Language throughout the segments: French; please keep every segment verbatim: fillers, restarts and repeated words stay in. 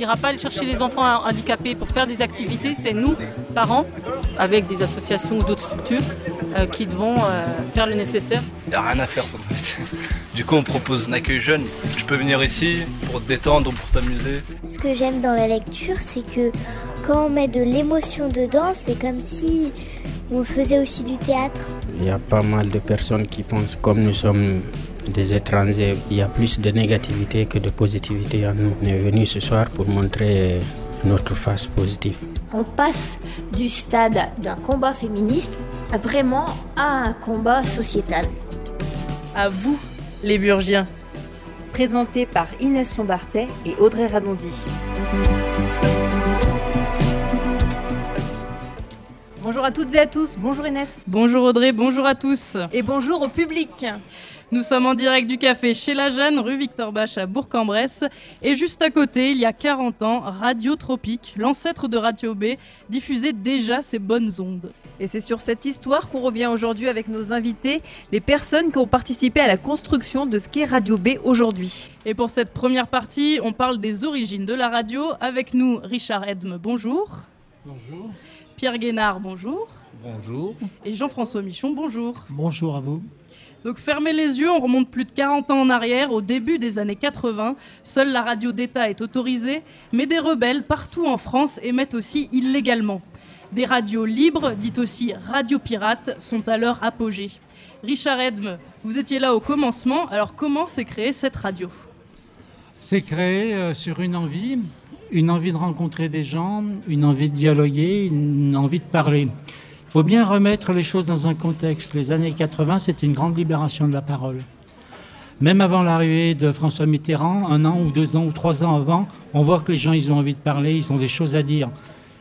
n'ira pas aller chercher les enfants handicapés pour faire des activités. C'est nous, parents, avec des associations ou d'autres structures, euh, qui devons euh, faire le nécessaire. Il n'y a rien à faire en fait. Du coup, on propose un accueil jeune. Tu peux venir ici pour te détendre, pour t'amuser. Ce que j'aime dans la lecture, c'est que quand on met de l'émotion dedans, c'est comme si on faisait aussi du théâtre. Il y a pas mal de personnes qui pensent comme nous sommes des étrangers. Il y a plus de négativité que de positivité en nous. On est venu ce soir pour montrer notre face positive. On passe du stade d'un combat féministe à vraiment à un combat sociétal. À vous, les Burgiens. Présenté par Inès Lombartet et Audrey Radondy. Bonjour à toutes et à tous, bonjour Inès. Bonjour Audrey, bonjour à tous. Et bonjour au public. Nous sommes en direct du café chez la Jeanne, rue Victor Bache à Bourg-en-Bresse. Et juste à côté, il y a quarante ans, Radio Tropique, l'ancêtre de Radio B, diffusait déjà ses bonnes ondes. Et c'est sur cette histoire qu'on revient aujourd'hui avec nos invités, les personnes qui ont participé à la construction de ce qu'est Radio B aujourd'hui. Et pour cette première partie, on parle des origines de la radio. Avec nous, Richard Edme, bonjour. Bonjour. Pierre Guénard, bonjour. Bonjour. Et Jean-François Michon, bonjour. Bonjour à vous. Donc fermez les yeux, on remonte plus de quarante ans en arrière, au début des années quatre-vingts. Seule la radio d'État est autorisée, mais des rebelles partout en France émettent aussi illégalement. Des radios libres, dites aussi radios pirates, sont à leur apogée. Richard Edme, vous étiez là au commencement, alors comment s'est créée cette radio ? C'est créé euh, sur une envie, une envie de rencontrer des gens, une envie de dialoguer, une envie de parler. Il faut bien remettre les choses dans un contexte. Les années quatre-vingts, c'est une grande libération de la parole. Même avant l'arrivée de François Mitterrand, un an ou deux ans ou trois ans avant, on voit que les gens, ils ont envie de parler, ils ont des choses à dire.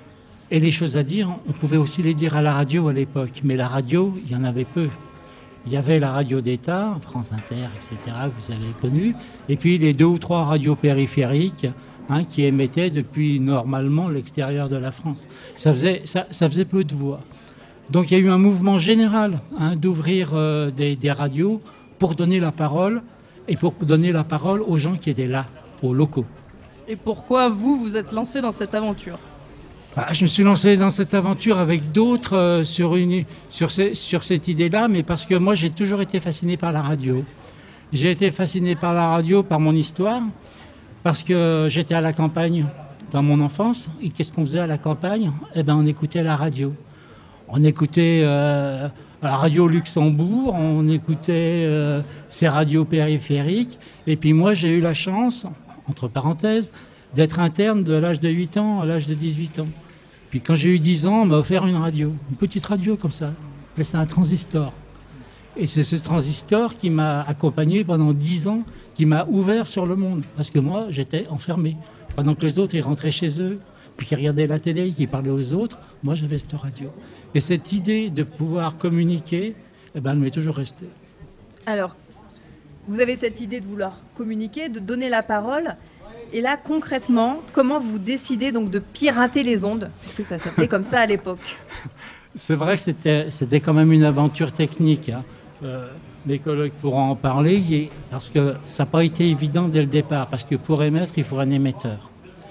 Et les choses à dire, on pouvait aussi les dire à la radio à l'époque. Mais la radio, il y en avait peu. Il y avait la radio d'État, France Inter, et cetera, que vous avez connu. Et puis les deux ou trois radios périphériques, hein, qui émettaient depuis normalement l'extérieur de la France. Ça faisait, ça, ça faisait peu de voix. Donc il y a eu un mouvement général hein, d'ouvrir euh, des, des radios pour donner la parole et pour donner la parole aux gens qui étaient là, aux locaux. Et pourquoi vous, vous êtes lancé dans cette aventure ? bah, Je me suis lancé dans cette aventure avec d'autres euh, sur, une, sur, ces, sur cette idée-là, mais parce que moi j'ai toujours été fasciné par la radio. J'ai été fasciné par la radio, par mon histoire, parce que j'étais à la campagne dans mon enfance. Et qu'est-ce qu'on faisait à la campagne ? Eh ben, on écoutait la radio. On écoutait euh, la radio Luxembourg, on écoutait euh, ces radios périphériques. Et puis moi, j'ai eu la chance, entre parenthèses, d'être interne de l'âge de huit ans à l'âge de dix-huit ans. Puis quand j'ai eu dix ans, on m'a offert une radio, une petite radio comme ça. C'est un transistor. Et c'est ce transistor qui m'a accompagné pendant dix ans, qui m'a ouvert sur le monde. Parce que moi, j'étais enfermé. Pendant que les autres, ils rentraient chez eux, puis qui regardaient la télé, qui parlaient aux autres, moi, j'avais cette radio. Et cette idée de pouvoir communiquer, eh ben, elle m'est toujours restée. Alors, vous avez cette idée de vouloir communiquer, de donner la parole. Et là, concrètement, comment vous décidez donc de pirater les ondes, puisque ça s'appelait comme ça à l'époque ? C'est vrai que c'était, c'était quand même une aventure technique. Hein. Euh, mes collègues pourront en parler, parce que ça n'a pas été évident dès le départ, parce que pour émettre, il faut un émetteur.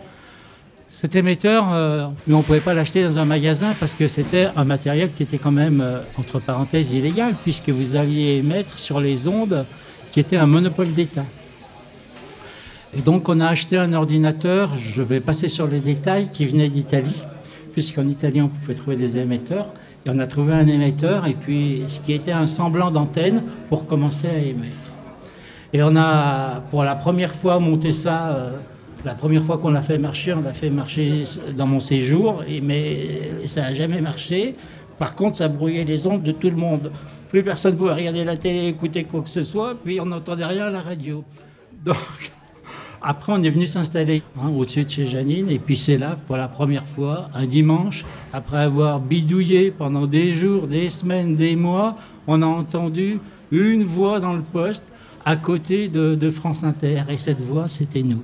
Cet émetteur, euh, on ne pouvait pas l'acheter dans un magasin parce que c'était un matériel qui était quand même, euh, entre parenthèses, illégal, puisque vous alliez émettre sur les ondes qui étaient un monopole d'État. Et donc on a acheté un ordinateur, je vais passer sur les détails, qui venait d'Italie, puisqu'en Italie on pouvait trouver des émetteurs. Et on a trouvé un émetteur, et puis ce qui était un semblant d'antenne pour commencer à émettre. Et on a, pour la première fois, monté ça... Euh, La première fois qu'on l'a fait marcher, on l'a fait marcher dans mon séjour, et, mais ça n'a jamais marché. Par contre, ça brouillait les ondes de tout le monde. Plus personne ne pouvait regarder la télé, écouter quoi que ce soit, puis on n'entendait rien à la radio. Donc, après, on est venu s'installer hein, au-dessus de chez Janine, et puis c'est là, pour la première fois, un dimanche, après avoir bidouillé pendant des jours, des semaines, des mois, on a entendu une voix dans le poste à côté de, de France Inter, et cette voix, c'était nous.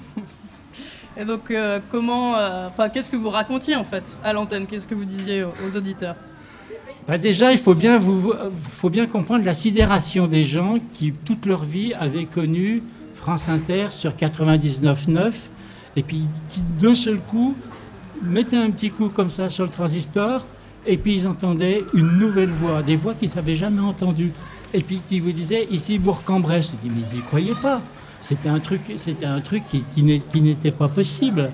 Et donc, euh, comment, euh, enfin, qu'est-ce que vous racontiez en fait à l'antenne ? Qu'est-ce que vous disiez aux, aux auditeurs ? Bah déjà, il faut bien, vous, faut bien comprendre la sidération des gens qui, toute leur vie, avaient connu France Inter sur quatre-vingt-dix-neuf neuf et puis qui, d'un seul coup, mettaient un petit coup comme ça sur le transistor, et puis ils entendaient une nouvelle voix, des voix qu'ils n'avaient jamais entendues, et puis qui vous disaient, ici Bourg-en-Bresse. Je dis, mais ils n'y croyaient pas. C'était un truc, c'était un truc qui, qui, n'est, qui n'était pas possible.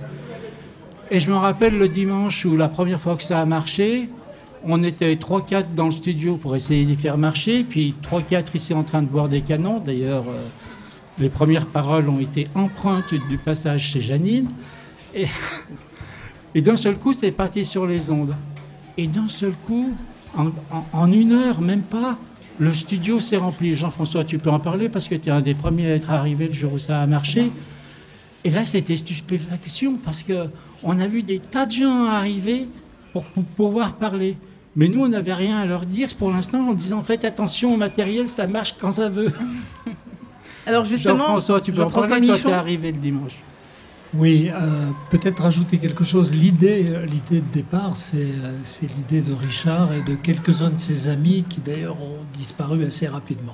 Et je me rappelle le dimanche où la première fois que ça a marché, on était trois quatre dans le studio pour essayer d'y faire marcher, puis trois quatre ici en train de boire des canons. D'ailleurs, euh, les premières paroles ont été empreintes du passage chez Janine. Et, et d'un seul coup, c'est parti sur les ondes. Et d'un seul coup, en, en, en une heure, même pas, le studio s'est rempli. Jean-François, tu peux en parler parce que tu es un des premiers à être arrivé le jour où ça a marché. Et là, c'était stupéfaction parce qu'on a vu des tas de gens arriver pour, pour pouvoir parler. Mais nous, on n'avait rien à leur dire pour l'instant en disant faites attention au matériel, ça marche quand ça veut. Alors justement, Jean-François, tu peux en parler, toi, t'es arrivé le dimanche. Oui, euh, peut-être rajouter quelque chose. L'idée, l'idée de départ, c'est, c'est l'idée de Richard et de quelques-uns de ses amis qui d'ailleurs ont disparu assez rapidement.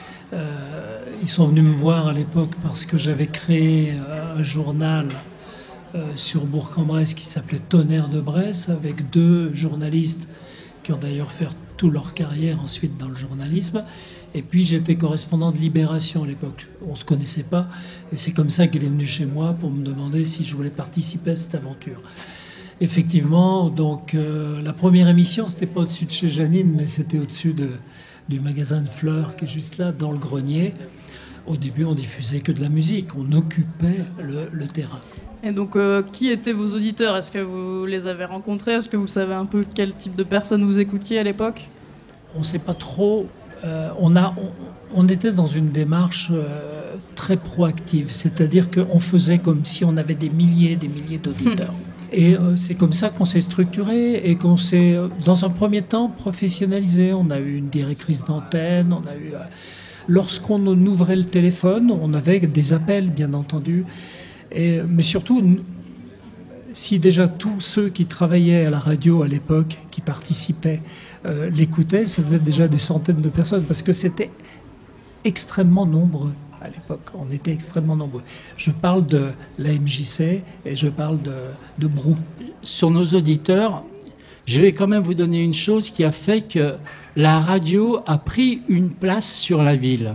Euh, ils sont venus me voir à l'époque parce que j'avais créé un journal euh, sur Bourg-en-Bresse qui s'appelait Tonnerre de Bresse, avec deux journalistes qui ont d'ailleurs fait toute leur carrière ensuite dans le journalisme. Et puis j'étais correspondant de Libération à l'époque. On ne se connaissait pas. Et c'est comme ça qu'il est venu chez moi pour me demander si je voulais participer à cette aventure. Effectivement, donc euh, la première émission, c'était pas au-dessus de chez Janine, mais c'était au-dessus de, du magasin de fleurs qui est juste là, dans le grenier. Au début, on diffusait que de la musique. On occupait le, le terrain. Et donc, euh, qui étaient vos auditeurs ? Est-ce que vous les avez rencontrés ? Est-ce que vous savez un peu quel type de personnes vous écoutiez à l'époque ? On ne sait pas trop. Euh, on, a, on, on était dans une démarche euh, très proactive, c'est-à-dire qu'on faisait comme si on avait des milliers et des milliers d'auditeurs. Et euh, c'est comme ça qu'on s'est structuré et qu'on s'est, dans un premier temps, professionnalisé. On a eu une directrice d'antenne, on a eu... Euh, lorsqu'on ouvrait le téléphone, on avait des appels, bien entendu. Et, mais surtout, si déjà tous ceux qui travaillaient à la radio à l'époque, qui participaient, euh, l'écoutaient, ça faisait déjà des centaines de personnes, parce que c'était extrêmement nombreux à l'époque. On était extrêmement nombreux. Je parle de l'A M J C et je parle de, de Brou. Sur nos auditeurs, je vais quand même vous donner une chose qui a fait que la radio a pris une place sur la ville.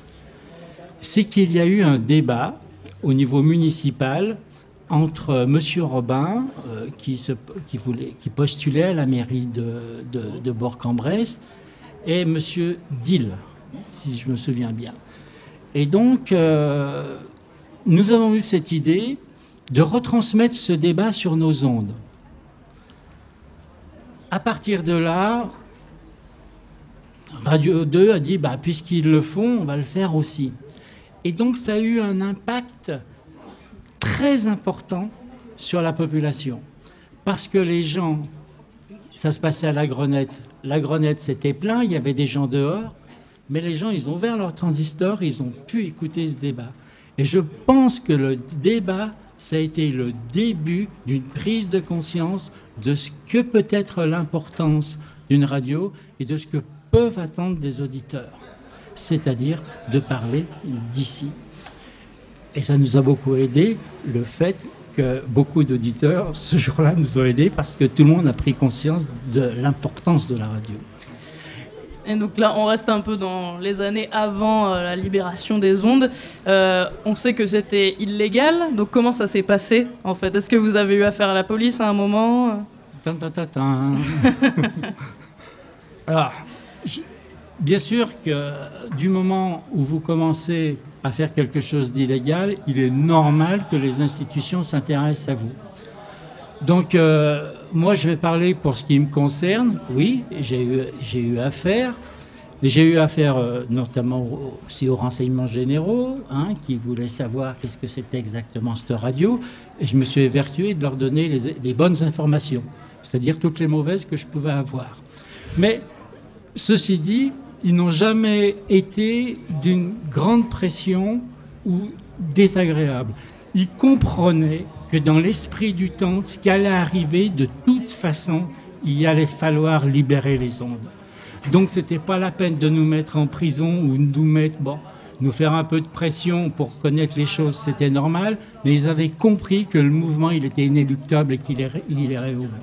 C'est qu'il y a eu un débat au niveau municipal entre M. Robin, euh, qui, se, qui, voulait, qui postulait à la mairie de, de, de Bourg-en-Bresse, et M. Dill, si je me souviens bien. Et donc, euh, nous avons eu cette idée de retransmettre ce débat sur nos ondes. À partir de là, Radio deux a dit, bah, puisqu'ils le font, on va le faire aussi. Et donc, ça a eu un impact très important sur la population. Parce que les gens, ça se passait à la Grenette. La Grenette, c'était plein, il y avait des gens dehors, mais les gens, ils ont ouvert leur transistor, ils ont pu écouter ce débat. Et je pense que le débat, ça a été le début d'une prise de conscience de ce que peut être l'importance d'une radio et de ce que peuvent attendre des auditeurs, c'est-à-dire de parler d'ici. Et ça nous a beaucoup aidé, le fait que beaucoup d'auditeurs, ce jour-là, nous ont aidés parce que tout le monde a pris conscience de l'importance de la radio. Et donc là, on reste un peu dans les années avant euh, la libération des ondes. Euh, on sait que c'était illégal, donc comment ça s'est passé, en fait ? Est-ce que vous avez eu affaire à la police à un moment ? Tin, tin, tin, tin. Alors, je, bien sûr que du moment où vous commencez à faire quelque chose d'illégal, il est normal que les institutions s'intéressent à vous. Donc, euh, moi, je vais parler pour ce qui me concerne. Oui, j'ai eu, j'ai eu affaire. J'ai eu affaire euh, notamment aussi aux renseignements généraux, hein, qui voulaient savoir qu'est-ce que c'était exactement cette radio. Et je me suis évertué de leur donner les, les bonnes informations, c'est-à-dire toutes les mauvaises que je pouvais avoir. Mais, ceci dit, ils n'ont jamais été d'une grande pression ou désagréable. Ils comprenaient que dans l'esprit du temps, ce qui allait arriver, de toute façon, il allait falloir libérer les ondes. Donc, ce n'était pas la peine de nous mettre en prison ou de nous mettre... Bon, nous faire un peu de pression pour connaître les choses, c'était normal, mais ils avaient compris que le mouvement, il était inéluctable et qu'il irait, il irait au bout.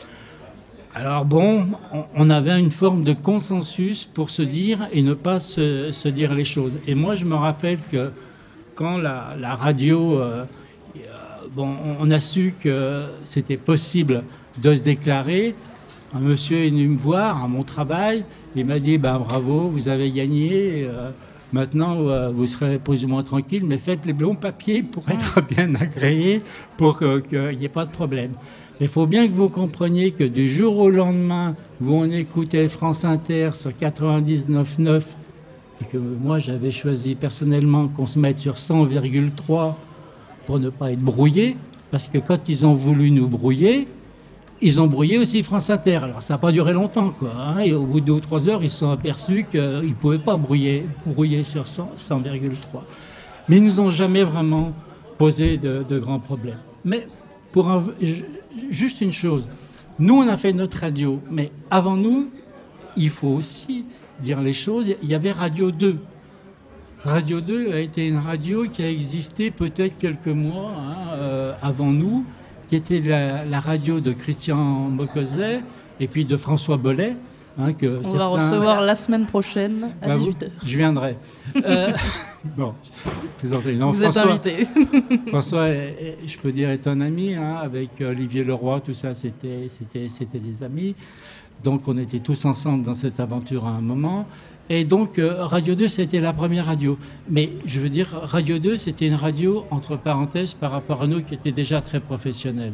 Alors bon, on avait une forme de consensus pour se dire et ne pas se, se dire les choses. Et moi, je me rappelle que quand la, la radio, euh, bon, on a su que c'était possible de se déclarer, un monsieur est venu me voir à mon travail, il m'a dit ben, « bravo, vous avez gagné, euh, maintenant euh, vous serez plus ou moins tranquille, mais faites les bons papiers pour être bien agréé, pour qu'il n'y ait pas de problème. » Il faut bien que vous compreniez que du jour au lendemain, où on écoutait France Inter sur quatre-vingt-dix-neuf neuf, et que moi j'avais choisi personnellement qu'on se mette sur cent virgule trois pour ne pas être brouillé, parce que quand ils ont voulu nous brouiller, ils ont brouillé aussi France Inter. Alors ça n'a pas duré longtemps, quoi. Hein, et au bout de deux ou trois heures, ils se sont aperçus qu'ils ne pouvaient pas brouiller, brouiller sur cent virgule trois. Mais ils ne nous ont jamais vraiment posé de, de grands problèmes. Mais pour un, juste une chose, nous on a fait notre radio, mais avant nous, il faut aussi dire les choses, il y avait Radio deux. Radio deux a été une radio qui a existé peut-être quelques mois hein, euh, avant nous, qui était la, la radio de Christian Mocozet et puis de François Bollet. Hein, que On certains... va recevoir la semaine prochaine à bah, dix-huit heures. Je viendrai. Euh, bon, non, vous François, êtes invité. François, je peux dire, est un ami. Hein, avec Olivier Leroy, tout ça, c'était, c'était, c'était des amis. Donc, on était tous ensemble dans cette aventure à un moment. Et donc, euh, Radio deux, c'était la première radio. Mais je veux dire, Radio deux, c'était une radio, entre parenthèses, par rapport à nous, qui était déjà très professionnelle.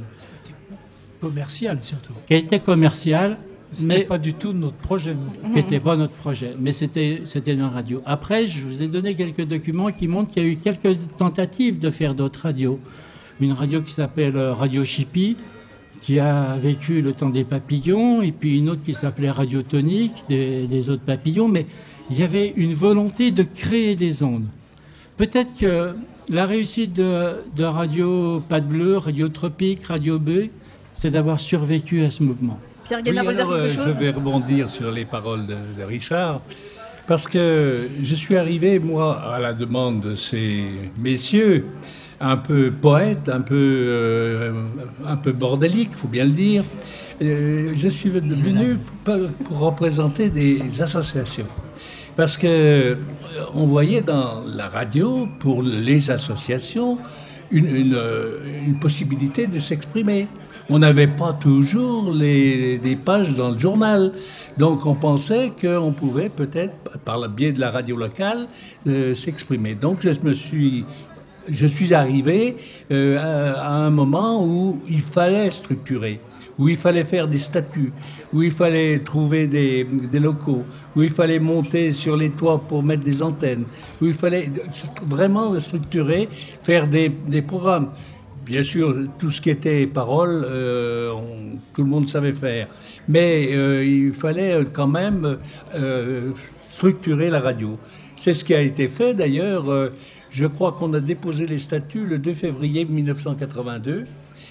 Commercial, surtout. Qui était commerciale. Ce mais n'était pas du tout notre projet. Qui n'était pas notre projet. Mais c'était, c'était une radio. Après, je vous ai donné quelques documents qui montrent qu'il y a eu quelques tentatives de faire d'autres radios. Une radio qui s'appelle Radio Chippie, qui a vécu le temps des papillons, et puis une autre qui s'appelait Radio Tonique, des, des autres papillons, mais il y avait une volonté de créer des ondes. Peut-être que la réussite de, de Radio Pâte Bleue, Radio Tropique, Radio B, c'est d'avoir survécu à ce mouvement. Pierre Guénard, oui, alors, quelque euh, chose je vais rebondir sur les paroles de, de Richard, parce que je suis arrivé, moi, à la demande de ces messieurs, un peu poète, un peu, euh, un peu bordélique, il faut bien le dire. Euh, je suis venu pour, pour représenter des associations. Parce que on voyait dans la radio, pour les associations, une, une, une possibilité de s'exprimer. On n'avait pas toujours les, des pages dans le journal. Donc on pensait qu'on pouvait peut-être, par le biais de la radio locale, euh, s'exprimer. Donc je me suis... Je suis arrivé euh, à, à un moment où il fallait structurer, où il fallait faire des statuts, où il fallait trouver des, des locaux, où il fallait monter sur les toits pour mettre des antennes, où il fallait vraiment structurer, faire des, des programmes. Bien sûr, tout ce qui était parole, euh, on, tout le monde savait faire. Mais euh, il fallait quand même euh, structurer la radio. C'est ce qui a été fait d'ailleurs. Euh, Je crois qu'on a déposé les statuts le deux février mille neuf cent quatre-vingt-deux.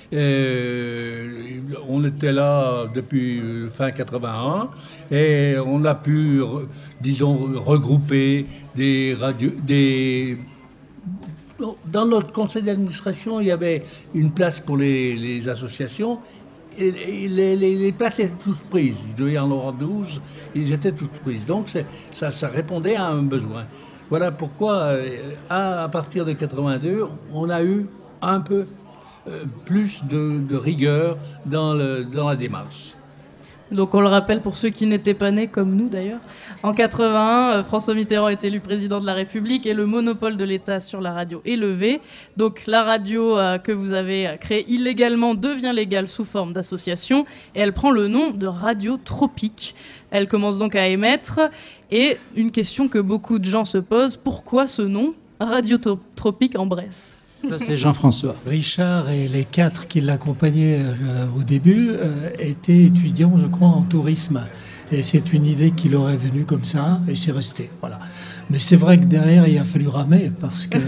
Euh, on était là depuis fin quatre-vingt-un et on a pu, disons, regrouper des radios, des... Dans notre conseil d'administration, il y avait une place pour les, les associations. Et les, les, les places étaient toutes prises. Il devait y en avoir douze, ils étaient toutes prises. Donc ça, ça répondait à un besoin. Voilà pourquoi, à partir de quatre-vingt-deux, on a eu un peu plus de, de rigueur dans, le, dans la démarche. Donc on le rappelle pour ceux qui n'étaient pas nés, comme nous d'ailleurs. En quatre-vingt-un, François Mitterrand est élu président de la République et le monopole de l'État sur la radio est levé. Donc la radio euh, que vous avez créée illégalement devient légale sous forme d'association et elle prend le nom de Radio Tropique. Elle commence donc à émettre. Et une question que beaucoup de gens se posent, pourquoi ce nom, Radio Tropique en Bresse ? Ça, c'est Jean-François. Richard et les quatre qui l'accompagnaient euh, au début euh, étaient étudiants, je crois, en tourisme. Et c'est une idée qui leur est venue comme ça, et c'est resté. Voilà. Mais c'est vrai que derrière, il a fallu ramer, parce que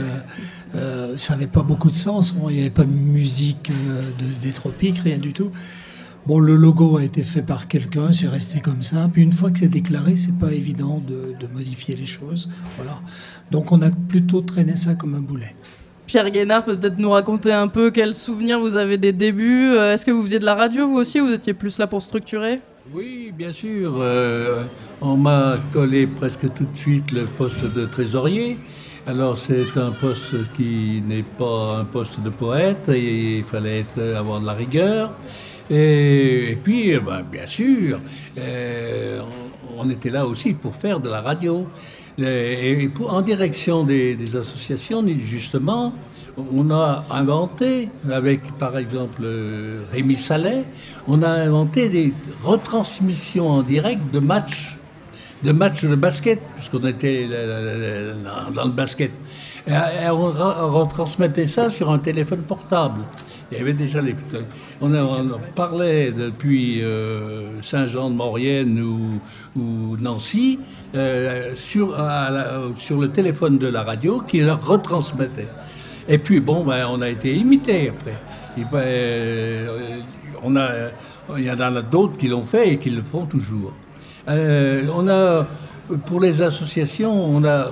euh, ça n'avait pas beaucoup de sens. Il n'y avait pas de musique euh, de, des tropiques, rien du tout. Bon, le logo a été fait par quelqu'un, c'est resté comme ça. Puis une fois que c'est déclaré, c'est pas évident de, de modifier les choses. Voilà. Donc on a plutôt traîné ça comme un boulet. Pierre Guénard peut peut-être nous raconter un peu quels souvenirs vous avez des débuts. Est-ce que vous faisiez de la radio vous aussi, ou vous étiez plus là pour structurer ? Oui, bien sûr. Euh, on m'a collé presque tout de suite le poste de trésorier. Alors c'est un poste qui n'est pas un poste de poète, et il fallait être, avoir de la rigueur. Et, et puis, ben, bien sûr, euh, on, on était là aussi pour faire de la radio. Et, et pour, en direction des, des associations, justement, on a inventé, avec par exemple Rémi Sallet, on a inventé des retransmissions en direct de matchs, de matchs de basket, puisqu'on était dans le basket. Et on retransmettait ça sur un téléphone portable. Il y avait déjà les... On, a, on parlait depuis euh, Saint-Jean-de-Maurienne ou, ou Nancy euh, sur, à la, sur le téléphone de la radio qui leur retransmettait. Et puis, bon, ben, on a été imité après. Et ben, euh, on a, il y en a d'autres qui l'ont fait et qui le font toujours. Euh, on a, pour les associations, on a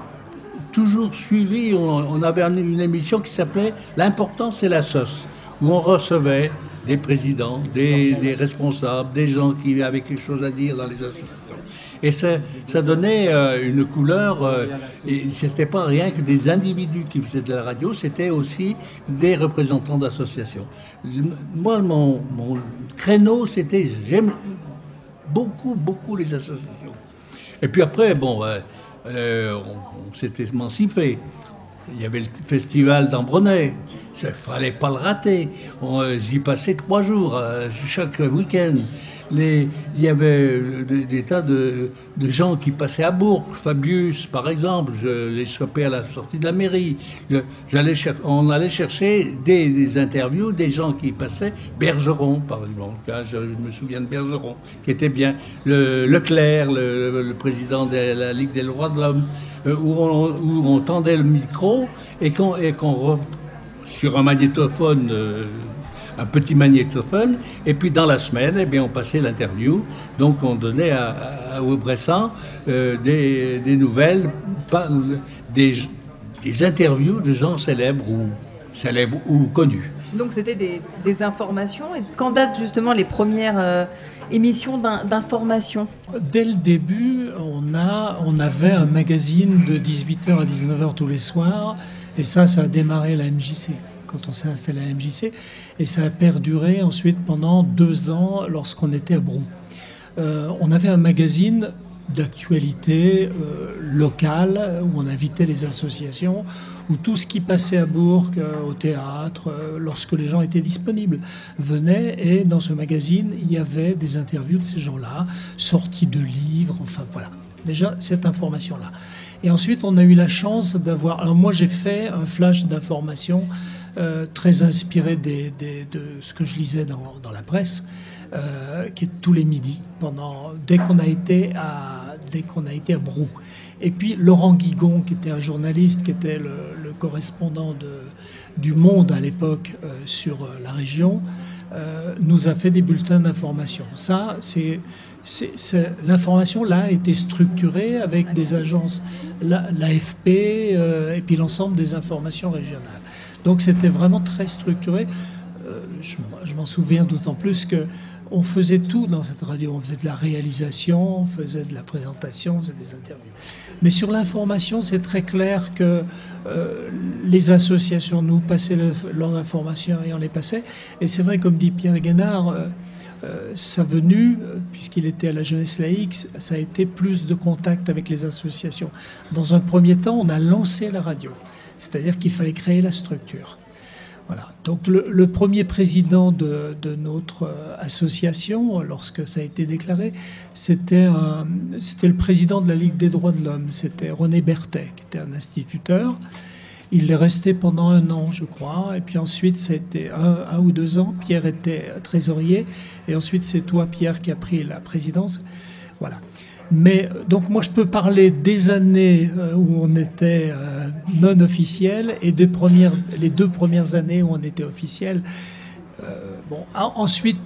toujours suivi, on, on avait une émission qui s'appelait « L'important, c'est la sauce », où on recevait des présidents, des, des responsables, des gens qui avaient quelque chose à dire dans les associations. Et ça, ça donnait euh, une couleur, euh, et ce n'était pas rien que des individus qui faisaient de la radio, c'était aussi des représentants d'associations. Moi, mon, mon créneau, c'était, j'aime beaucoup, beaucoup les associations. Et puis après, bon, euh, euh, on, on s'est émancipé. Il y avait le festival d'Ambronay. Il ne fallait pas le rater. On, j'y passais trois jours, euh, chaque week-end. Les, il y avait des, des tas de, de gens qui passaient à Bourg. Fabius, par exemple, je les chopais à la sortie de la mairie. Je, j'allais cher- on allait chercher des, des interviews des gens qui passaient. Bergeron, par exemple. Je me souviens de Bergeron, qui était bien. Le, Leclerc, le, le président de la Ligue des droits de l'homme, où on, où on tendait le micro et qu'on, et qu'on re, sur un magnétophone, euh, un petit magnétophone, et puis dans la semaine, eh bien, on passait l'interview. Donc on donnait à, à, au Bressan euh, des, des nouvelles, pas, des, des interviews de gens célèbres ou, célèbres ou connus. Donc c'était des, des informations. Et quand datent justement les premières euh, émissions d'in- d'information ? Dès le début, on, a, on avait un magazine de dix-huit heures à dix-neuf heures tous les soirs. Et ça, ça a démarré à la M J C, quand on s'est installé à la M J C. Et ça a perduré ensuite pendant deux ans lorsqu'on était à Brou. Euh, on avait un magazine d'actualité euh, locale où on invitait les associations, où tout ce qui passait à Bourg, euh, au théâtre, euh, lorsque les gens étaient disponibles, venait. Et dans ce magazine, il y avait des interviews de ces gens-là, sorties de livres, enfin voilà. Déjà, cette information-là. Et ensuite, on a eu la chance d'avoir... Alors moi, j'ai fait un flash d'informations euh, très inspiré des, des, de ce que je lisais dans, dans la presse, euh, qui est tous les midis, pendant, dès qu'on a été à, dès qu'on a été à Brou. Et puis Laurent Guigon, qui était un journaliste, qui était le, le correspondant de, du Monde à l'époque euh, sur euh, la région, euh, nous a fait des bulletins d'information. Ça, c'est... C'est, c'est, l'information là a été structurée avec des agences, la, l'A F P euh, et puis l'ensemble des informations régionales. Donc c'était vraiment très structuré. Euh, je, je m'en souviens d'autant plus que on faisait tout dans cette radio. On faisait de la réalisation, on faisait de la présentation, on faisait des interviews. Mais sur l'information, c'est très clair que euh, les associations nous passaient le, leurs informations et on les passait. Et c'est vrai, comme dit Pierre Guénard, euh, Euh, sa venue, puisqu'il était à la jeunesse laïque, ça a été plus de contact avec les associations. Dans un premier temps, on a lancé la radio, c'est-à-dire qu'il fallait créer la structure. Voilà. Donc le, le premier président de, de notre euh, association, lorsque ça a été déclaré, c'était, un, c'était le président de la Ligue des droits de l'homme, c'était René Berthet, qui était un instituteur. Il est resté pendant un an, je crois. Et puis ensuite, c'était un, un ou deux ans. Pierre était trésorier. Et ensuite, c'est toi, Pierre, qui a pris la présidence. Voilà. Mais donc, moi, je peux parler des années où on était euh, non officiel et des premières, les deux premières années où on était officiel. Euh, bon, ensuite,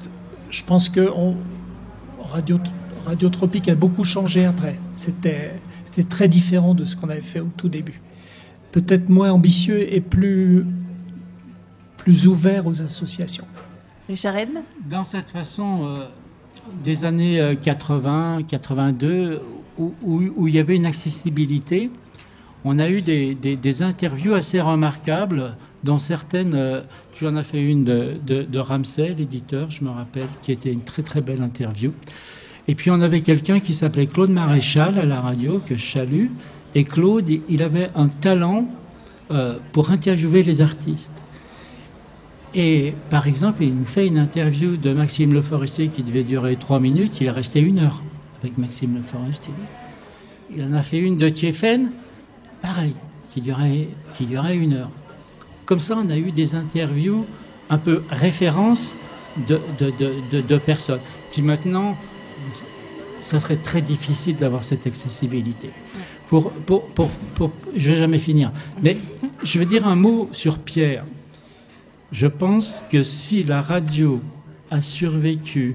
je pense que on, Radio, Radio Tropique a beaucoup changé après. C'était, c'était très différent de ce qu'on avait fait au tout début. Peut-être moins ambitieux et plus, plus ouvert aux associations. Richard Edme ? Dans cette façon, euh, des années euh, quatre-vingts, quatre-vingt-deux, où, où, où il y avait une accessibilité, on a eu des, des, des interviews assez remarquables, dont certaines, euh, tu en as fait une de, de, de Ramsay, l'éditeur, je me rappelle, qui était une très très belle interview. Et puis on avait quelqu'un qui s'appelait Claude Maréchal à la radio, que je salue. Et Claude, il avait un talent euh, pour interviewer les artistes. Et par exemple, il nous fait une interview de Maxime Le Forestier qui devait durer trois minutes, il est resté une heure avec Maxime Le Forestier. Il en a fait une de Thiéphène, pareil, qui durait, qui durait une heure. Comme ça, on a eu des interviews un peu références de, de, de, de, de personnes qui maintenant, ça serait très difficile d'avoir cette accessibilité. Pour, pour, pour, pour, je ne vais jamais finir, mais je veux dire un mot sur Pierre. Je pense que si la radio a survécu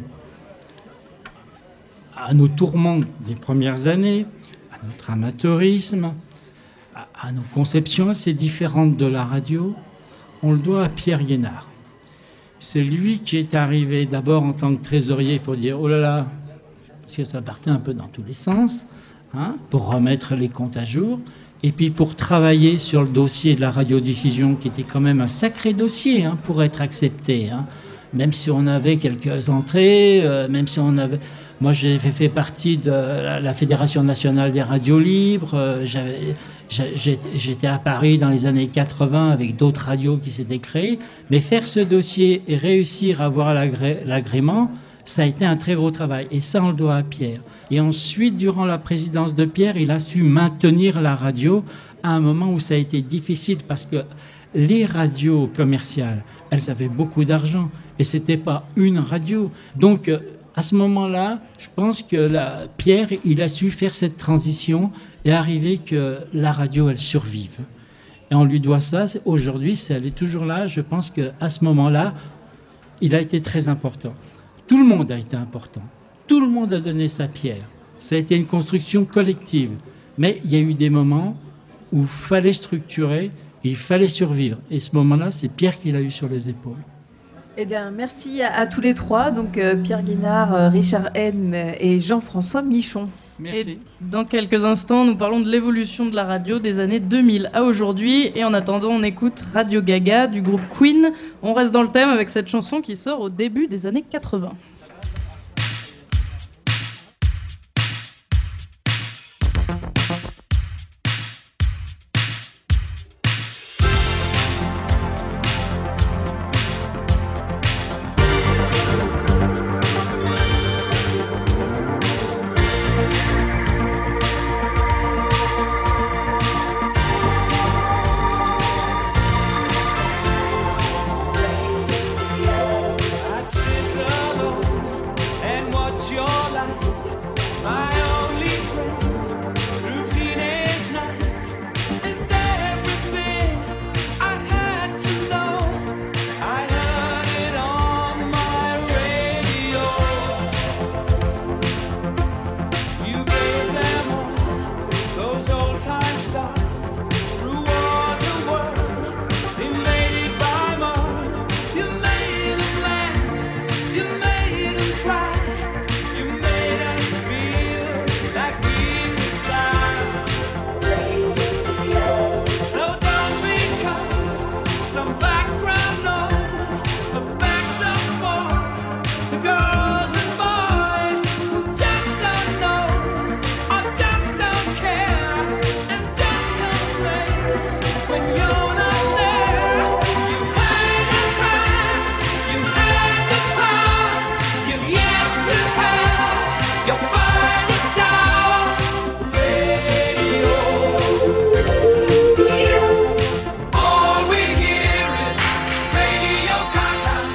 à nos tourments des premières années, à notre amateurisme, à nos conceptions assez différentes de la radio, on le doit à Pierre Guénard. C'est lui qui est arrivé d'abord en tant que trésorier pour dire « Oh là là », parce que ça partait un peu dans tous les sens, hein, pour remettre les comptes à jour, et puis pour travailler sur le dossier de la radiodiffusion, qui était quand même un sacré dossier hein, pour être accepté. Hein. Même si on avait quelques entrées, euh, même si on avait... Moi, j'ai fait partie de la Fédération nationale des radios libres. Euh, j'avais... J'étais à Paris dans les années quatre-vingts avec d'autres radios qui s'étaient créées. Mais faire ce dossier et réussir à avoir l'agré l'agrément, ça a été un très gros travail. Et ça, on le doit à Pierre. Et ensuite, durant la présidence de Pierre, il a su maintenir la radio à un moment où ça a été difficile parce que les radios commerciales, elles avaient beaucoup d'argent. Et ce n'était pas une radio. Donc, à ce moment-là, je pense que la, Pierre, il a su faire cette transition et arriver que la radio, elle survive. Et on lui doit ça. Aujourd'hui, si elle est toujours là, je pense qu'à ce moment-là, il a été très important. Tout le monde a été important. Tout le monde a donné sa pierre. Ça a été une construction collective. Mais il y a eu des moments où il fallait structurer, et il fallait survivre. Et ce moment-là, c'est Pierre qui l'a eu sur les épaules. Eh bien, merci à, à tous les trois, donc euh, Pierre Guénard, euh, Richard Edme et Jean-François Michon. Merci. Et dans quelques instants, nous parlons de l'évolution de la radio des années deux mille à aujourd'hui. Et en attendant, on écoute Radio Gaga du groupe Queen. On reste dans le thème avec cette chanson qui sort au début des années quatre-vingts. All we hear is Radio Gaga.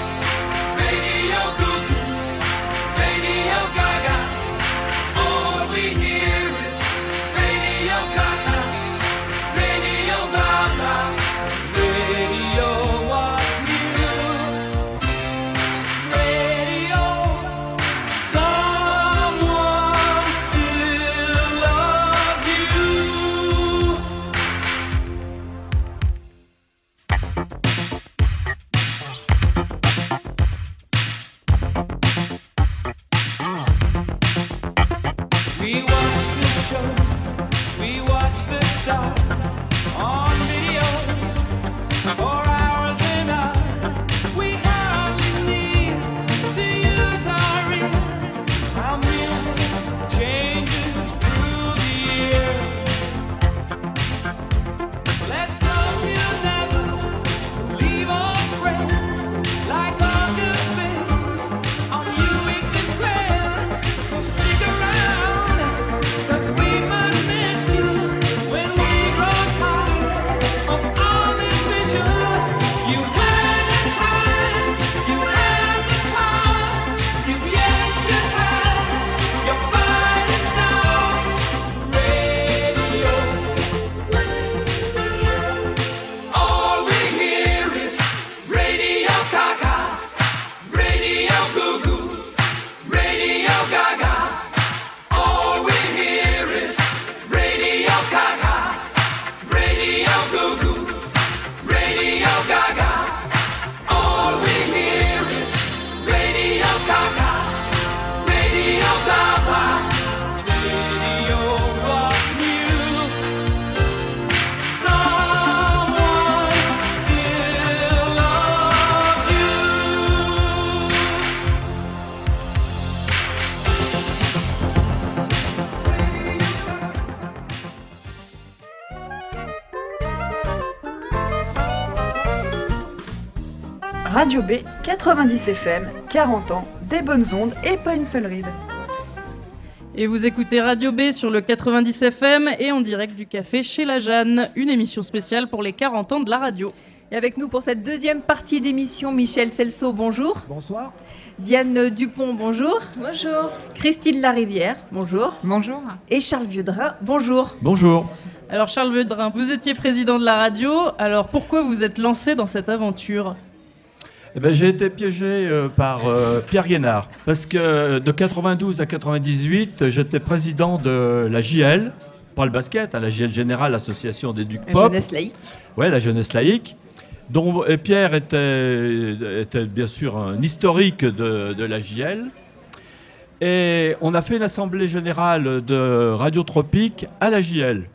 Radio B, quatre-vingt-dix F M, quarante ans, des bonnes ondes et pas une seule ride. Et vous écoutez Radio B sur le quatre-vingt-dix F M et en direct du café chez la Jeanne, une émission spéciale pour les quarante ans de la radio. Et avec nous pour cette deuxième partie d'émission, Michel Celso, bonjour. Bonsoir. Diane Dupont, bonjour. Bonjour. Christine Larivière, bonjour. Bonjour. Et Charles Vieux-Drin, bonjour. Bonjour. Alors Charles Vieux-Drin, vous étiez président de la radio, alors pourquoi vous êtes lancé dans cette aventure ? Eh ben, j'ai été piégé euh, par euh, Pierre Guénard, parce que de quatre-vingt-douze à quatre-vingt-dix-huit, j'étais président de la J L, pas le basket, hein, la J L Générale, l'association des Ducs Pop. La jeunesse laïque. Oui, la jeunesse laïque, dont et Pierre était, était bien sûr un historique de, de la J L. Et on a fait une assemblée générale de Radio Tropique à la J L.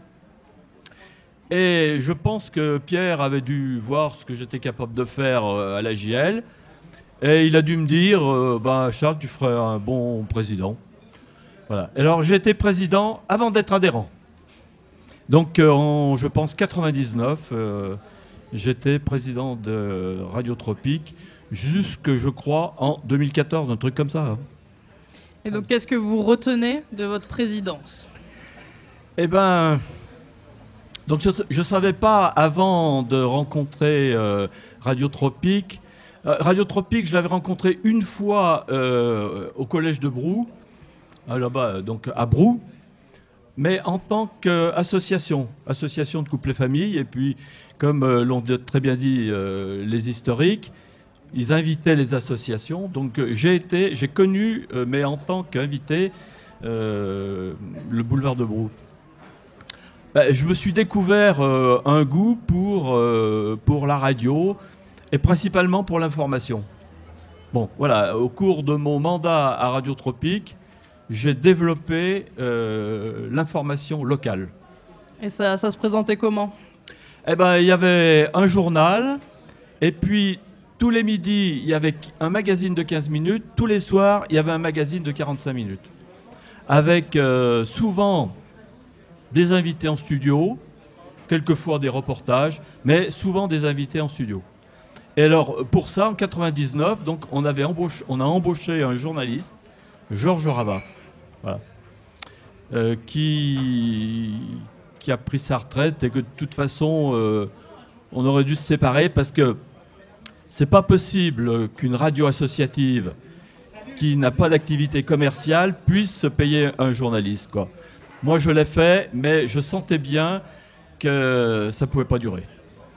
Et je pense que Pierre avait dû voir ce que j'étais capable de faire à la J L. Et il a dû me dire, euh, ben, Charles, tu ferais un bon président. Voilà. Alors j'ai été président avant d'être adhérent. Donc euh, en, je pense, quatre-vingt-dix-neuf, euh, j'étais président de Radio Tropique jusque, je crois, en deux mille quatorze, un truc comme ça. Hein. Et donc qu'est-ce que vous retenez de votre présidence ? Eh ben... Donc je ne savais pas avant de rencontrer euh, Radio Tropique. Euh, Radio Tropique, je l'avais rencontré une fois euh, au collège de Brou, là-bas, donc à Brou, mais en tant qu'association, association de couple et famille. Et puis, comme euh, l'ont très bien dit euh, les historiques, ils invitaient les associations. Donc j'ai été, j'ai connu, euh, mais en tant qu'invité, euh, le boulevard de Brou. Je me suis découvert euh, un goût pour, euh, pour la radio et principalement pour l'information. Bon, voilà, au cours de mon mandat à Radio Tropique, j'ai développé euh, l'information locale. Et ça, ça se présentait comment ? Eh ben, il y avait un journal, et puis tous les midis, il y avait un magazine de quinze minutes, tous les soirs, il y avait un magazine de quarante-cinq minutes. Avec euh, souvent... des invités en studio, quelquefois des reportages, mais souvent des invités en studio. Et alors, pour ça, en quatre-vingt-dix-neuf, donc, on, avait embauché, on a embauché un journaliste, Georges Rabat, voilà, euh, qui, qui a pris sa retraite et que de toute façon, euh, on aurait dû se séparer parce que c'est pas possible qu'une radio associative qui n'a pas d'activité commerciale puisse se payer un journaliste, quoi. Moi, je l'ai fait, mais je sentais bien que ça ne pouvait pas durer.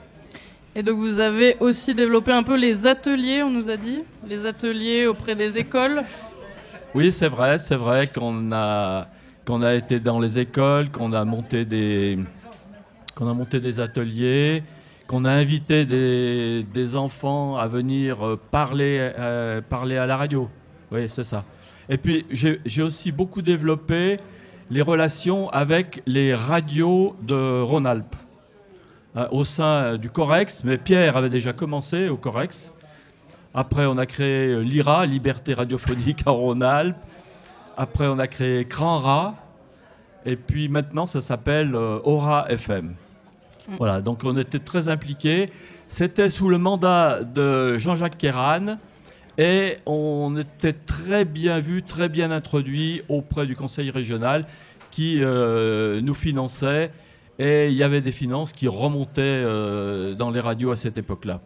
Et donc, vous avez aussi développé un peu les ateliers, on nous a dit, les ateliers auprès des écoles. Oui, c'est vrai, c'est vrai qu'on a, qu'on a été dans les écoles, qu'on a monté des, qu'on a monté des ateliers, qu'on a invité des, des enfants à venir parler, euh, parler à la radio. Oui, c'est ça. Et puis, j'ai, j'ai aussi beaucoup développé les relations avec les radios de Rhône-Alpes, hein, au sein du Corex, mais Pierre avait déjà commencé au Corex. Après, on a créé l'I R A, Liberté radiophonique à Rhône-Alpes. Après, on a créé CRANRA. Et puis maintenant, ça s'appelle euh, Aura F M. Mmh. Voilà, donc on était très impliqués. C'était sous le mandat de Jean-Jacques Kéran. Et on était très bien vu, très bien introduit auprès du conseil régional qui euh, nous finançait. Et il y avait des finances qui remontaient euh, dans les radios à cette époque-là.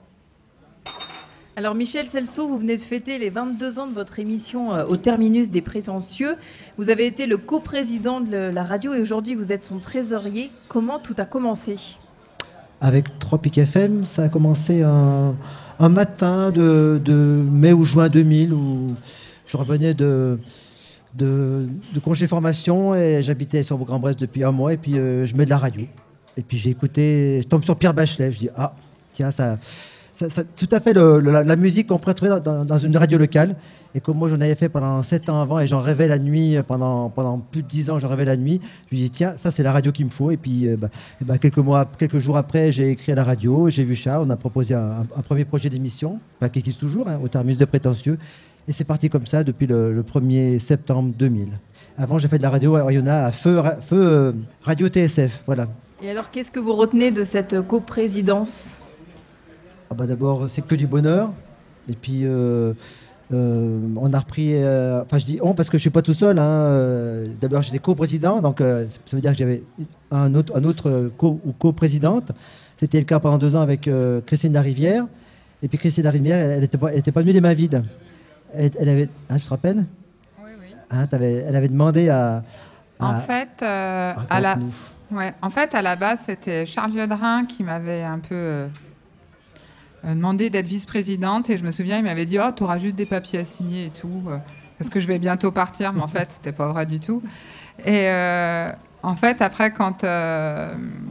Alors Michel Celso, vous venez de fêter les vingt-deux ans de votre émission euh, au terminus des prétentieux. Vous avez été le coprésident de la radio et aujourd'hui vous êtes son trésorier. Comment tout a commencé ? Avec Tropique F M, ça a commencé un... un matin de, de mai ou juin deux mille où je revenais de, de, de congé formation et j'habitais sur Bourg-en-Bresse depuis un mois et puis euh, je mets de la radio. Et puis j'ai écouté, je tombe sur Pierre Bachelet, je dis ah tiens ça, ça, ça tout à fait le, le, la, la musique qu'on pourrait trouver dans, dans une radio locale et comme moi j'en avais fait pendant sept ans avant et j'en rêvais la nuit, pendant, pendant plus de dix ans j'en rêvais la nuit, je me dis tiens ça c'est la radio qu'il me faut et puis euh, bah, et bah, quelques mois, quelques jours après j'ai écrit à la radio, j'ai vu Charles, on a proposé un, un premier projet d'émission, bah, qui existe toujours, hein, au terminus des prétentieux et c'est parti comme ça depuis le, le premier septembre deux mille. Avant j'ai fait de la radio à Oyonnax à Feu, feu euh, Radio T S F, voilà. Et alors qu'est-ce que vous retenez de cette coprésidence ? Ah bah, d'abord c'est que du bonheur. Et puis, euh, euh, on a repris... euh, Enfin, je dis on parce que je ne suis pas tout seul. Hein, euh, D'abord, j'étais coprésident, donc euh, ça veut dire que j'avais un autre, un autre co- ou coprésidente. C'était le cas pendant deux ans avec euh, Christine Larivière. Et puis Christine Larivière, elle n'était pas, elle était pas venue les mains vides. Elle, elle avait... Hein, tu te rappelles? Oui, oui. Hein, t'avais- elle avait demandé à... En à- fait, euh, à la... Raconte-nous. ouais, en fait, à la base, c'était Charles Viodrin qui m'avait un peu euh, euh, demandé d'être vice-présidente. Et je me souviens, il m'avait dit « Oh, tu auras juste des papiers à signer et tout, euh, parce que je vais bientôt partir. » Mais en fait, c'était pas vrai du tout. Et euh, en fait, après, quand euh,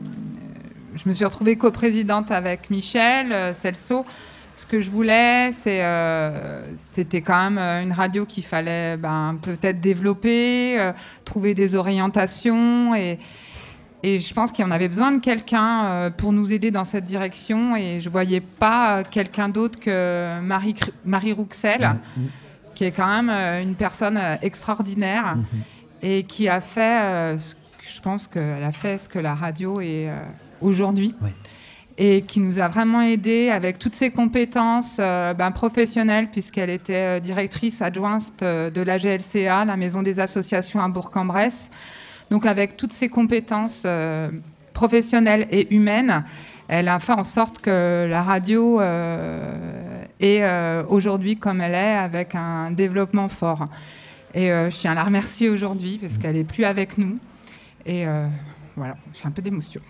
je me suis retrouvée coprésidente avec Michel euh, Celso, ce que je voulais, c'est, euh, c'était quand même euh, une radio qu'il fallait ben, peut-être développer, euh, trouver des orientations. Et, et je pense qu'il y en avait besoin de quelqu'un euh, pour nous aider dans cette direction. Et je ne voyais pas euh, quelqu'un d'autre que Marie, Cru- Marie Rouxel, Mmh. qui est quand même euh, une personne euh, extraordinaire Mmh. et qui a fait, euh, ce que- je pense qu'elle a fait ce que la radio est euh, aujourd'hui. Ouais. Et qui nous a vraiment aidés avec toutes ses compétences euh, ben, professionnelles, puisqu'elle était euh, directrice adjointe euh, de la G L C A, la Maison des associations à Bourg-en-Bresse. Donc avec toutes ses compétences euh, professionnelles et humaines, elle a fait en sorte que la radio euh, est euh, aujourd'hui comme elle est, avec un développement fort. Et euh, je tiens à la remercier aujourd'hui, parce qu'elle n'est plus avec nous. Et euh, voilà, j'ai un peu d'émotion.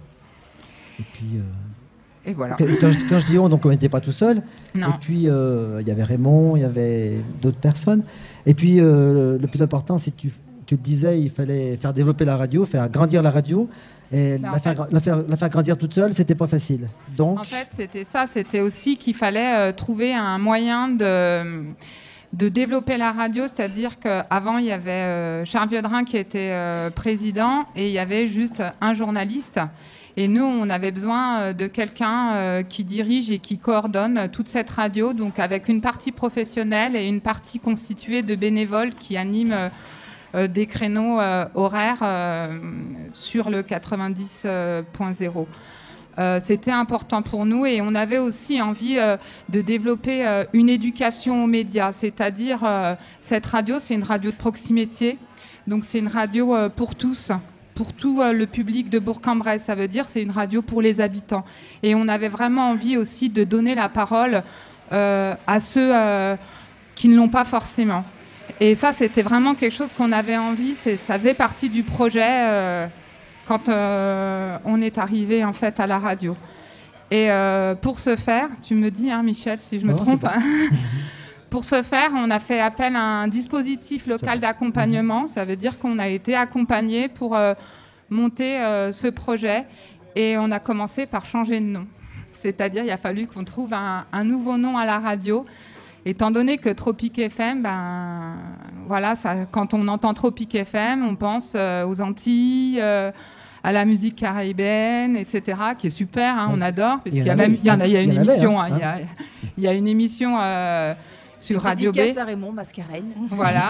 Et puis... euh, Et voilà. Quand, quand je, quand je dis on, donc on n'était pas tout seul. Non. Et puis euh, il y avait Raymond, il y avait d'autres personnes. Et puis euh, le, le plus important, c'est que tu, tu te disais, il fallait faire développer la radio, faire grandir la radio. Et Ben, la en faire, fait- la, faire, la faire grandir toute seule, c'était pas facile. Donc, En fait, c'était ça. C'était aussi qu'il fallait euh, trouver un moyen de, de développer la radio. C'est-à-dire qu'avant, il y avait euh, Charles Viodrin qui était euh, président et il y avait juste un journaliste. Et nous, on avait besoin euh, de quelqu'un euh, qui dirige et qui coordonne euh, toute cette radio, donc avec une partie professionnelle et une partie constituée de bénévoles qui animent euh, euh, des créneaux euh, horaires euh, sur le quatre-vingt-dix point zéro. Euh, C'était important pour nous et on avait aussi envie euh, de développer euh, une éducation aux médias, c'est-à-dire euh, cette radio, c'est une radio de proximité, donc c'est une radio euh, pour tous. Pour tout euh, le public de Bourg-en-Bresse, ça veut dire c'est une radio pour les habitants. Et on avait vraiment envie aussi de donner la parole euh, à ceux euh, qui ne l'ont pas forcément. Et ça, c'était vraiment quelque chose qu'on avait envie. C'est, ça faisait partie du projet euh, quand euh, on est arrivé en fait à la radio. Et euh, pour ce faire, tu me dis, hein, Michel, si je me Non, trompe. c'est bon. Pour ce faire, on a fait appel à un dispositif local d'accompagnement. Ça veut dire qu'on a été accompagné pour euh, monter euh, ce projet et on a commencé par changer de nom. C'est-à-dire il a fallu qu'on trouve un, un nouveau nom à la radio. Étant donné que Tropic F M, ben, voilà, ça, quand on entend Tropic F M, on pense euh, aux Antilles, euh, à la musique caribéenne, et cetera, qui est super, hein, on adore, puisqu'il y a même, il y en a, il y a une Il y en avait, émission, hein, hein, il y a, il y a une émission euh, sur Radio B. Dédicace à Raymond Mascarène. Voilà.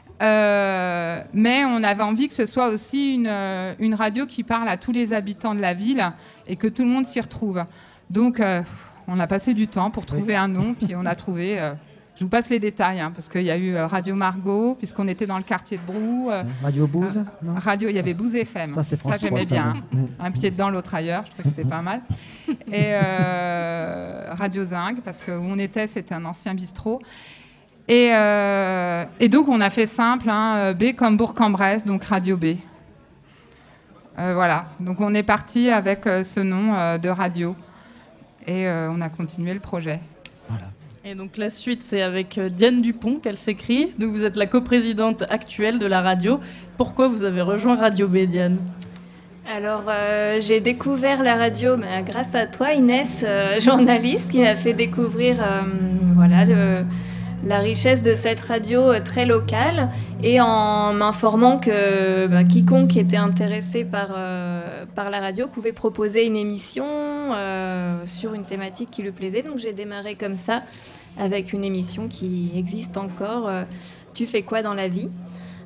Euh, mais on avait envie que ce soit aussi une, euh, une radio qui parle à tous les habitants de la ville et que tout le monde s'y retrouve. Donc, euh, on a passé du temps pour trouver un nom, puis on a trouvé... euh, je vous passe les détails, hein, parce qu'il y a eu euh, Radio Margot, puisqu'on était dans le quartier de Brou. euh, Radio Bouze, euh, non Radio, il y avait Bouze F M. Ça, c'est France Ça, j'aimais trois, ça, bien. oui. Mm. Un pied dedans, l'autre ailleurs. Je trouvais que c'était pas mal. Et euh, Radio Zinc, parce que où on était, c'était un ancien bistrot. Et, euh, et donc, on a fait simple, hein, B comme Bourg-en-Bresse, donc Radio B. Euh, voilà. Donc, on est parti avec euh, ce nom euh, de radio. Et euh, on a continué le projet. Et donc la suite, c'est avec euh, Diane Dupont qu'elle s'écrit. Donc vous êtes la coprésidente actuelle de la radio. Pourquoi vous avez rejoint Radio B, Diane ? Alors, euh, j'ai découvert la radio bah, grâce à toi, Inès, euh, journaliste, qui m'a fait découvrir euh, voilà, le, la richesse de cette radio euh, très locale et en m'informant que bah, quiconque était intéressé par, euh, par la radio pouvait proposer une émission euh, sur une thématique qui lui plaisait. Donc, j'ai démarré comme ça avec une émission qui existe encore, euh, Tu fais quoi dans la vie ?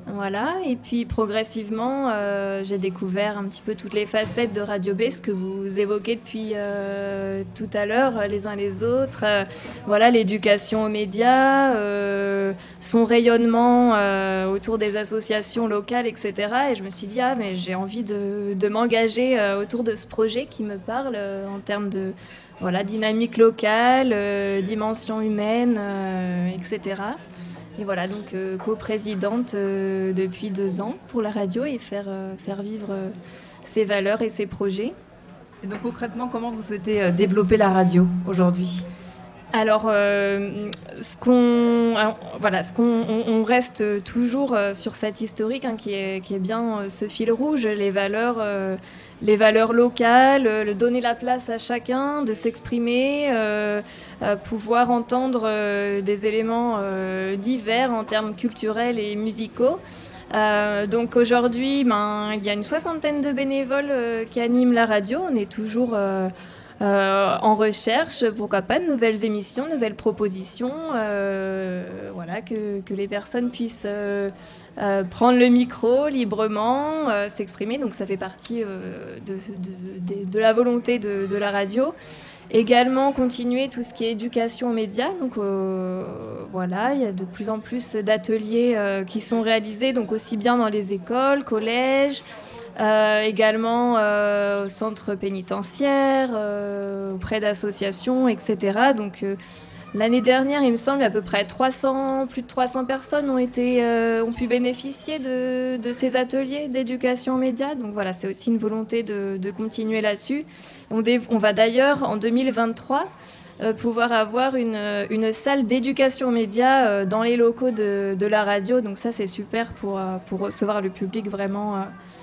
Voilà, et puis progressivement, euh, j'ai découvert un petit peu toutes les facettes de Radio B, ce que vous évoquez depuis euh, tout à l'heure, les uns les autres. Euh, voilà, l'éducation aux médias, euh, son rayonnement euh, autour des associations locales, et cetera. Et je me suis dit, ah, mais j'ai envie de, de m'engager euh, autour de ce projet qui me parle euh, en termes de voilà, dynamique locale, euh, dimension humaine, euh, et cetera. Et voilà, donc euh, coprésidente euh, depuis deux ans pour la radio et faire, euh, faire vivre euh, ses valeurs et ses projets. Et donc concrètement, comment vous souhaitez euh, développer la radio aujourd'hui ? Alors, euh, ce qu'on, alors, voilà, ce qu'on, on, on reste toujours euh, sur cette historique hein, qui est, qui est bien euh, ce fil rouge, les valeurs, euh, les valeurs locales, euh, le donner la place à chacun, de s'exprimer, euh, euh, pouvoir entendre euh, des éléments euh, divers en termes culturels et musicaux. Euh, donc aujourd'hui, ben, il y a une soixantaine de bénévoles euh, qui animent la radio. On est toujours euh, Euh, en recherche, pourquoi pas, de nouvelles émissions, de nouvelles propositions, euh, voilà, que, que les personnes puissent euh, euh, prendre le micro librement, euh, s'exprimer. Donc ça fait partie euh, de, de, de, de la volonté de, de la radio. Également continuer tout ce qui est éducation aux médias. Donc euh, voilà, il y a de plus en plus d'ateliers euh, qui sont réalisés, donc aussi bien dans les écoles, collèges, Euh, également euh, au centre pénitentiaire, euh, auprès d'associations, et cetera. Donc euh, l'année dernière, il me semble, à peu près trois cents, plus de trois cents personnes ont, été, euh, ont pu bénéficier de, de ces ateliers d'éducation aux médias. Donc voilà, c'est aussi une volonté de, de continuer là-dessus. On, dé- on va d'ailleurs, en deux mille vingt-trois, euh, pouvoir avoir une, une salle d'éducation aux médias euh, dans les locaux de, de la radio. Donc ça, c'est super pour, euh, pour recevoir le public vraiment... Euh,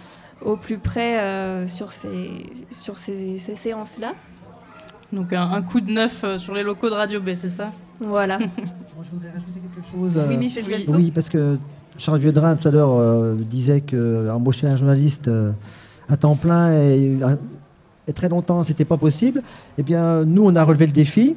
au plus près euh, sur, ces, sur ces, ces séances-là. Donc un, un coup de neuf euh, sur les locaux de Radio B, c'est ça ? Voilà. Moi, je voudrais rajouter quelque chose. Oui, Michel Gelso. Oui, parce que Charles Vieux-Drin, tout à l'heure, euh, disait qu'embaucher un journaliste euh, à temps plein et, et très longtemps, c'était pas possible. Eh bien, nous, on a relevé le défi.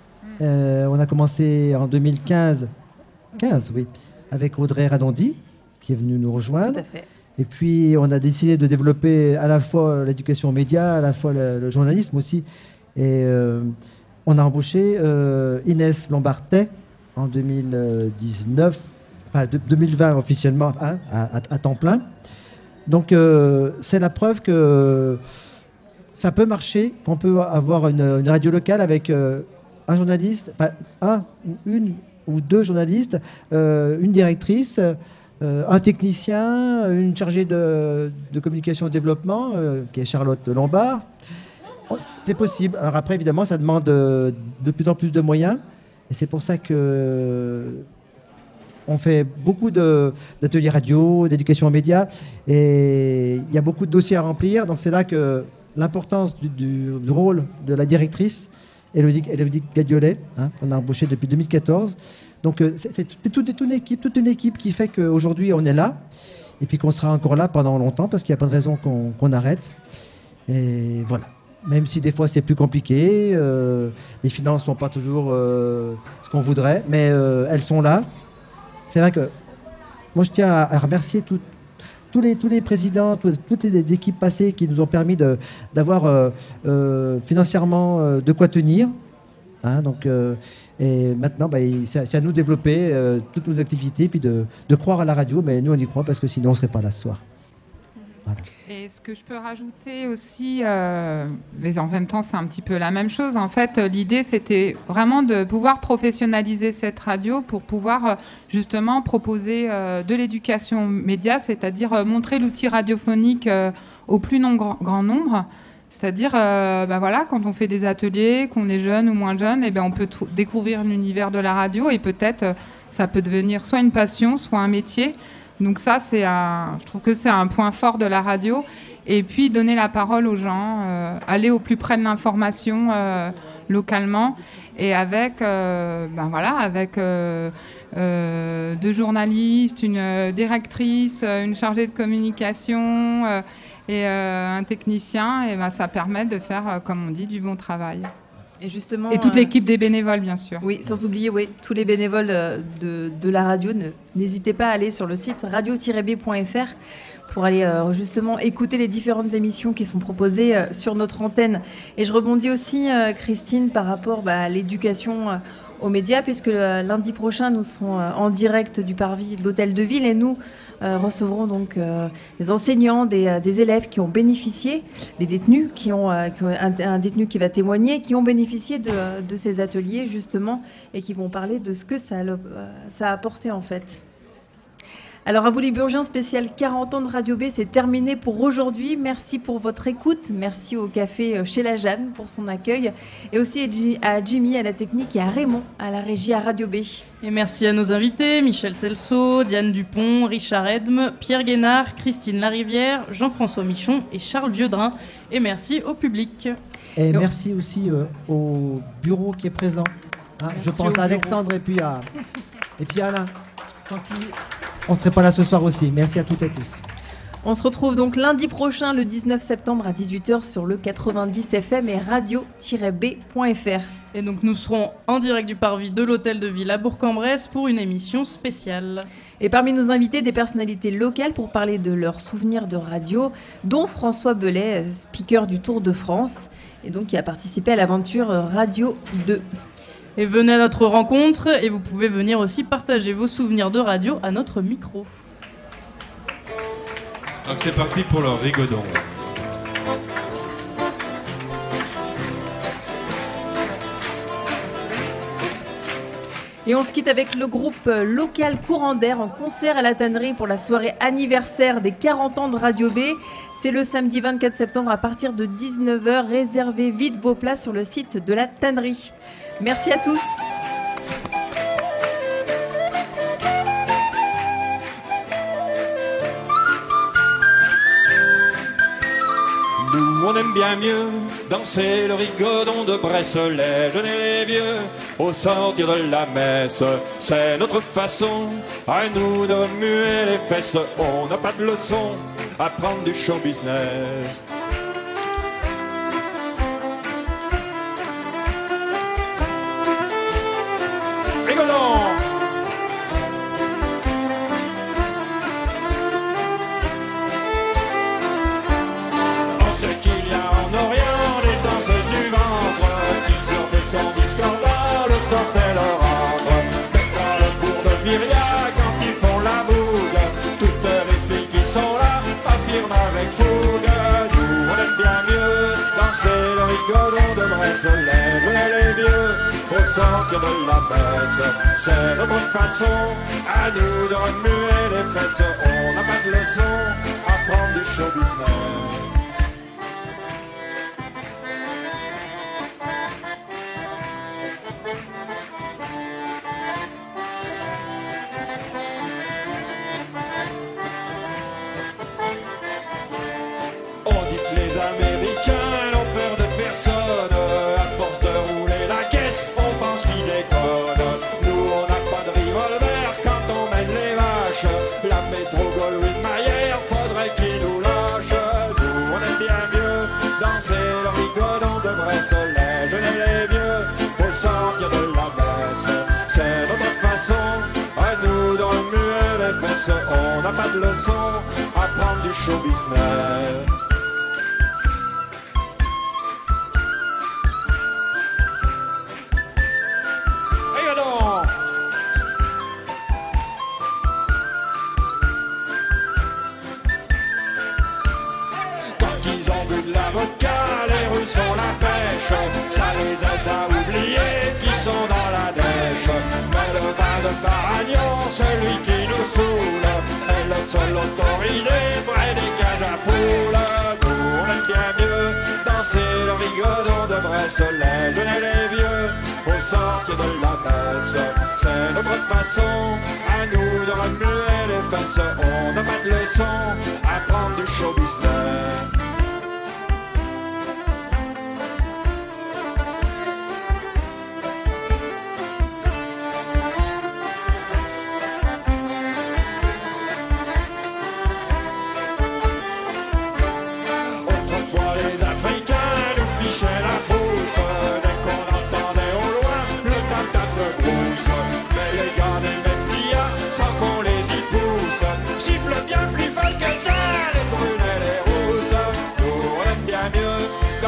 Euh, on a commencé en deux mille quinze, quinze, oui, avec Audrey Radondi, qui est venue nous rejoindre. Tout à fait. Et puis, on a décidé de développer à la fois l'éducation aux médias, à la fois le, le journalisme aussi. Et euh, on a embauché euh, Inès Lombardet en deux mille dix-neuf, enfin de, deux mille vingt officiellement, hein, à, à, à temps plein. Donc, euh, c'est la preuve que ça peut marcher, qu'on peut avoir une, une radio locale avec euh, un journaliste, enfin, un ou une ou deux journalistes, euh, une directrice, Euh, un technicien, une chargée de, de communication et développement, euh, qui est Charlotte Lombard. Oh, c'est possible. Alors après, évidemment, ça demande de, de plus en plus de moyens. Et c'est pour ça que euh, on fait beaucoup de, d'ateliers radio, d'éducation aux médias. Et il y a beaucoup de dossiers à remplir. Donc c'est là que l'importance du, du, du rôle de la directrice, Élodie, Élodie Gadiolet, hein, qu'on a embauchée depuis deux mille quatorze. Donc euh, c'est, c'est, c'est toute, toute une équipe, toute une équipe qui fait qu'aujourd'hui on est là et puis qu'on sera encore là pendant longtemps parce qu'il n'y a pas de raison qu'on, qu'on arrête. Et voilà. Même si des fois c'est plus compliqué, euh, les finances ne sont pas toujours euh, ce qu'on voudrait, mais euh, elles sont là. C'est vrai que moi je tiens à, à remercier tout, tous, les, tous les présidents, tout, toutes les équipes passées qui nous ont permis de, d'avoir euh, euh, financièrement euh, de quoi tenir. Hein, donc, euh, et maintenant, bah, c'est, c'est à nous de développer euh, toutes nos activités, puis de, de croire à la radio. Mais nous, on y croit parce que sinon, on ne serait pas là ce soir. Voilà. Et ce que je peux rajouter aussi, euh, mais en même temps, c'est un petit peu la même chose. En fait, l'idée, c'était vraiment de pouvoir professionnaliser cette radio pour pouvoir euh, justement proposer euh, de l'éducation média, c'est-à-dire euh, montrer l'outil radiophonique euh, au plus non grand, grand nombre. C'est-à-dire, euh, ben voilà, quand on fait des ateliers, qu'on est jeune ou moins jeune, eh ben on peut t- découvrir l'univers de la radio et peut-être euh, ça peut devenir soit une passion, soit un métier. Donc ça, c'est un, je trouve que c'est un point fort de la radio. Et puis donner la parole aux gens, euh, aller au plus près de l'information euh, localement et avec, euh, ben voilà, avec euh, euh, deux journalistes, une directrice, une chargée de communication. Euh, et euh, un technicien, et ben, ça permet de faire, euh, comme on dit, du bon travail. Et justement, Et toute euh, l'équipe des bénévoles, bien sûr. Oui, sans oublier oui, tous les bénévoles euh, de, de la radio. Ne- N'hésitez pas à aller sur le site radio tiret b point f r pour aller euh, justement écouter les différentes émissions qui sont proposées euh, sur notre antenne. Et je rebondis aussi, euh, Christine, par rapport bah, à l'éducation euh, aux médias, puisque euh, lundi prochain, nous serons euh, en direct du parvis de l'Hôtel de Ville et nous euh, recevrons donc euh, des enseignants, des, euh, des élèves qui ont bénéficié, des détenus, qui ont, euh, qui ont un, un détenu qui va témoigner, qui ont bénéficié de, de ces ateliers justement et qui vont parler de ce que ça, le- euh, ça a apporté en fait. Alors à vous les Burgiens, spécial quarante ans de Radio B, c'est terminé pour aujourd'hui. Merci pour votre écoute. Merci au café chez la Jeanne pour son accueil. Et aussi à Ji- à Jimmy à la technique et à Raymond à la régie à Radio B. Et merci à nos invités, Michel Celso, Diane Dupont, Richard Edme, Pierre Guénard, Christine Larivière, Jean-François Michon et Charles Vieux-Drin. Et merci au public. Et merci aussi euh, au bureau qui est présent. Hein, je Merci pense au à Alexandre et puis à, et puis à Alain, sans qui on ne serait pas là ce soir aussi. Merci à toutes et tous. On se retrouve donc lundi prochain, le dix-neuf septembre à dix-huit heures sur le quatre-vingt-dix F M et radio tiret b point f r. Et donc nous serons en direct du parvis de l'Hôtel de Ville à Bourg-en-Bresse pour une émission spéciale. Et parmi nos invités, des personnalités locales pour parler de leurs souvenirs de radio, dont François Belay, speaker du Tour de France, et donc qui a participé à l'aventure Radio deux. Et venez à notre rencontre et vous pouvez venir aussi partager vos souvenirs de radio à notre micro. Donc c'est parti pour le rigodon. Et on se quitte avec le groupe euh, local Courant d'Air en concert à la Tannerie pour la soirée anniversaire des quarante ans de Radio B. C'est le samedi vingt-quatre septembre à partir de dix-neuf heures. Réservez vite vos places sur le site de la Tannerie. Merci à tous. Nous on aime bien mieux danser le rigodon de Bresse-les jeunes et les vieux au sortir de la messe. C'est notre façon à nous de remuer les fesses. On n'a pas de leçon à prendre du show business. Rigodon! On sait qu'il y a en Orient des danseuses du ventre qui sur des sons discordants le sortent et le rentrent. Mais dans le bourg de Viria, quand ils font la bougue, toutes les filles qui sont là affirment avec fougue. Nous on aime bien mieux danser le rigodon de Bresse, les jeunes et les vieux au sortir de la messe. C'est notre façon à nous de remuer les fesses. On n'a pas de leçon à prendre du show business. On dit que les Américains n'ont peur de personne. À force de rouler la caisse, on pense qu'ils déconnent. Nous, on n'a pas de revolver quand on mène les vaches. La métro Goldwyn-Mayer, faudrait qu'ils nous lâchent. Nous, on aime bien mieux danser le rigodon de Bresse, les jeunes et les vieux au sortir de la messe. C'est notre façon à nous de remuer les fesses. On n'a pas de leçon à prendre du show business. Regardons! Quand ils ont bu de la vodka, les rues sont la pêche. Ça les aide à oublier qu'ils sont dans la dèche. Mais le vin de Baragnon, celui qui nous saoule, est le seul autorisé près des cages à poules. Nous, on aime bien mieux danser le rigodon de Bresse, les jeunes et les vieux au sortir de la messe. C'est notre façon à nous de remuer les fesses. On n'a pas de leçon à prendre du show business. Autrefois les Africains nous fichaient la frousse dès qu'on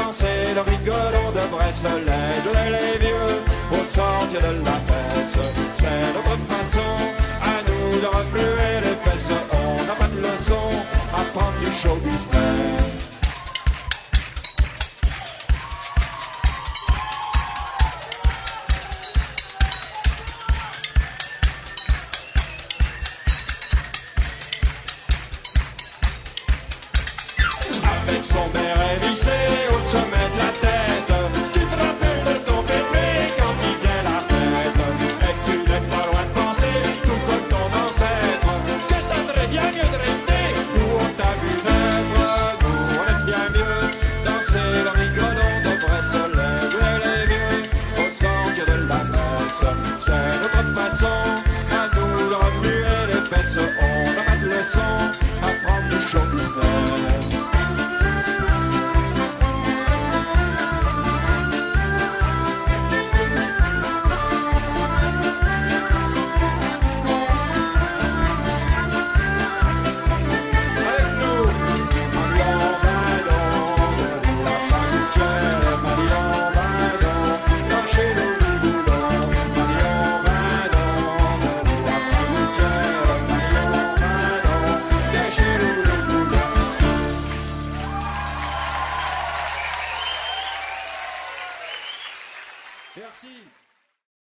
danser le rigolon de Bresse-Laye. Les vieux au sortir de la peste, c'est notre façon à nous de remuer les fesses. On n'a pas de leçon à prendre du show business. Avec son béret vissé au sommet de la tête, tu te rappelles de ton pépé quand il vient la fête. Et tu n'es pas loin de penser, tout comme ton ancêtre, que ça serait bien mieux de rester où on t'a vu naître. Nous on aime bien mieux danser le rigolon de Bresse-Laye. Les vieux au centre de la messe, c'est notre façon à nous de remuer les fesses. On n'a pas de leçon à prendre du show business. Merci.